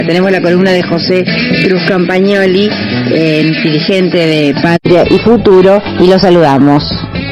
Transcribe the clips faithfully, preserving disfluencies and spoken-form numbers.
Tenemos la columna de José Cruz Campagnoli, eh, dirigente de Patria y Futuro, y lo saludamos.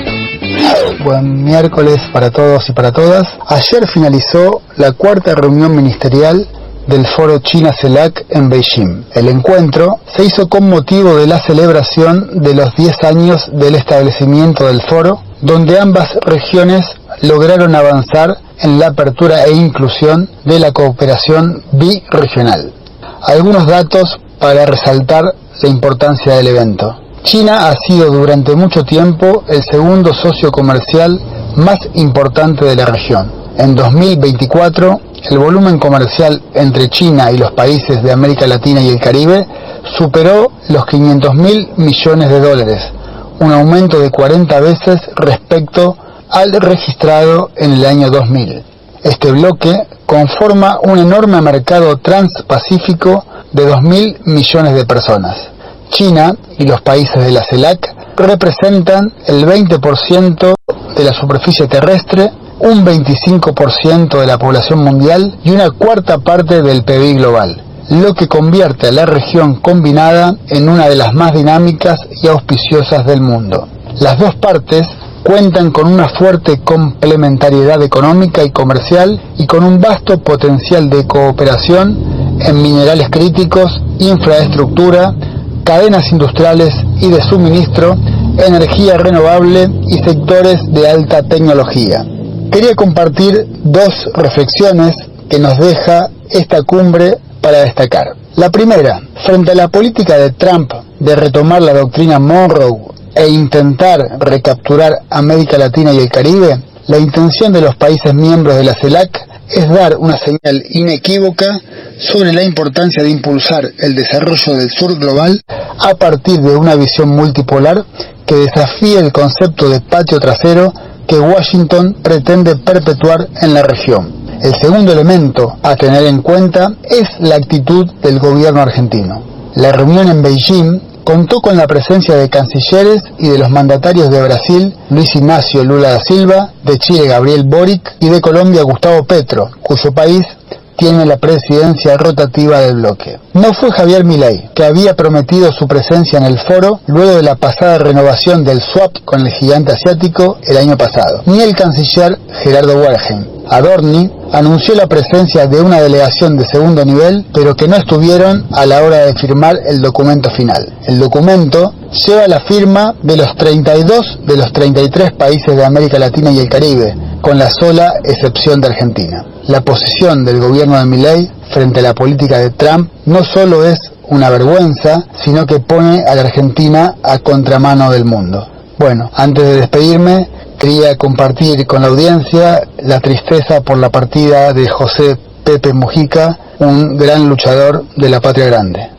Buen miércoles para todos y para todas. Ayer finalizó la cuarta reunión ministerial del Foro China-CELAC en Beijing. El encuentro se hizo con motivo de la celebración de los diez años del establecimiento del foro, donde ambas regiones lograron avanzar en la apertura e inclusión de la cooperación birregional. Algunos datos para resaltar la importancia del evento. China ha sido durante mucho tiempo el segundo socio comercial más importante de la región. En dos mil veinticuatro, el volumen comercial entre China y los países de América Latina y el Caribe superó los quinientos mil millones de dólares, un aumento de cuarenta veces respecto al registrado en el año dos mil. Este bloque conforma un enorme mercado transpacífico de dos mil millones de personas. China y los países de la CELAC representan el veinte por ciento de la superficie terrestre, un veinticinco por ciento de la población mundial y una cuarta parte del P I B global, lo que convierte a la región combinada en una de las más dinámicas y auspiciosas del mundo. Las dos partes cuentan con una fuerte complementariedad económica y comercial y con un vasto potencial de cooperación en minerales críticos, infraestructura, cadenas industriales y de suministro, energía renovable y sectores de alta tecnología. Quería compartir dos reflexiones que nos deja esta cumbre para destacar. La primera, frente a la política de Trump de retomar la doctrina Monroe e intentar recapturar América Latina y el Caribe, la intención de los países miembros de la CELAC es dar una señal inequívoca sobre la importancia de impulsar el desarrollo del sur global a partir de una visión multipolar que desafíe el concepto de patio trasero que Washington pretende perpetuar en la región. El segundo elemento a tener en cuenta es la actitud del gobierno argentino. La reunión en Beijing contó con la presencia de cancilleres y de los mandatarios de Brasil, Luis Ignacio Lula da Silva, de Chile, Gabriel Boric, y de Colombia, Gustavo Petro, cuyo país tiene la presidencia rotativa del bloque. No fue Javier Milei, que había prometido su presencia en el foro luego de la pasada renovación del swap con el gigante asiático el año pasado, ni el canciller Gerardo Walheim. Adorni anunció la presencia de una delegación de segundo nivel, pero que no estuvieron a la hora de firmar el documento final. El documento lleva la firma de los treinta y dos de los treinta y tres países de América Latina y el Caribe, con la sola excepción de Argentina. La posición del gobierno de Milei frente a la política de Trump no solo es una vergüenza, sino que pone a la Argentina a contramano del mundo. Bueno, antes de despedirme, quería compartir con la audiencia la tristeza por la partida de José Pepe Mujica, un gran luchador de la Patria Grande.